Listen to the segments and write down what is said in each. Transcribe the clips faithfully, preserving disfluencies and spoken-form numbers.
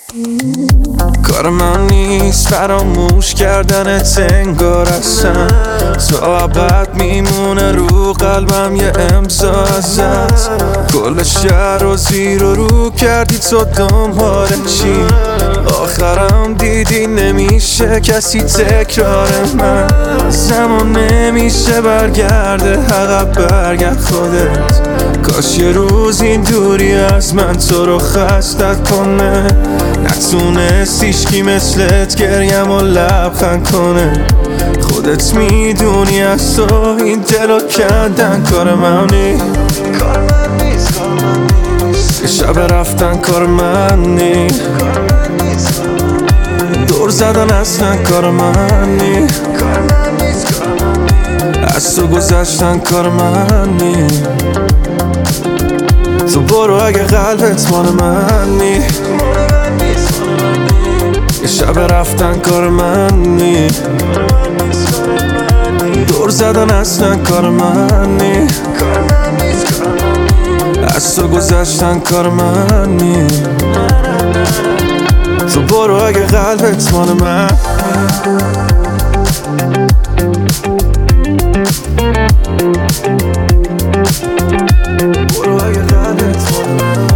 کار من نیست فراموش کردنت انگار اصلا تا ابد میمونه رو قلبم یه امضا ازت. کل شهر رو زیر و رو کردی تو دنبال چی؟ آخرم دیدی نمیشه کسی تکرار من. زمان نمیشه برگرده عقب برگرد خودت. کاش یه روز این دوری از من تو رو خستت کنه. نتونست هیچکی مثلت گریم و لبخند کنه. خودت میدونی از تو این دلو کندن کار من نیست. یه شب رفتن کار من نیست. دور زدن اصلا کار من نیست. از تو گذشتن کار من نیست. تو برو اگه قلبت مال من نیست. یه شب رفتن کار من نیست. دور زدن اصلا کار من نیست. از تو گذشتن کار من نیست. تو برو اگه قلبت مال من. برو اگه قلبت مال من.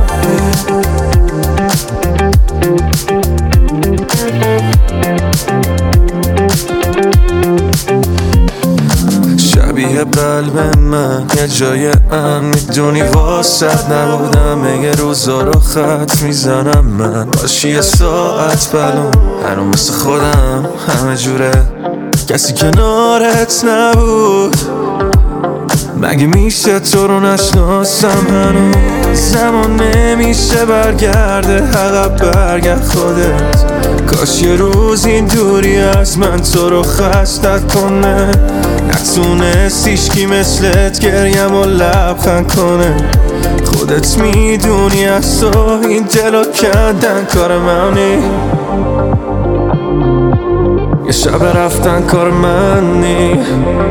شبیه قلب من یه جای امن میدونی واسط نبودم. یه روزا رو خط میزنم من باشی یه ساعت بلون. هنو مثل خودم همه جوره کسی کنارت نبود. مگه میشه تو رو نشناسم هنوز؟ زمان نمیشه برگرده عقب برگرد خودت. کاش یه روز این دوری از من تو رو خستت کنه. نتونست هیچکی مثلت گریم و لبخند کنه. خودت میدونی از تو این دلو کندن کار من نیست. یه شب رفتن کار من نیست.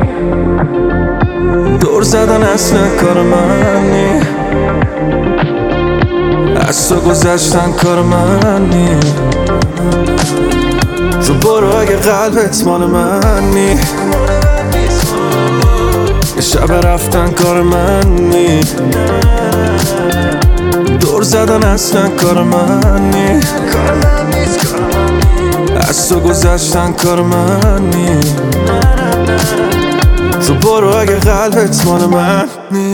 دور زدن اصلا کار من نیست. از تو گذشتن کار من نیست. تو برو اگه قلبت مال من نیست. یه شب رفتن کار من نیست. دور زدن اصلا کار من نیست. از تو گذشتن کار من نیست. تو برو اگه قلبت مال من نیست.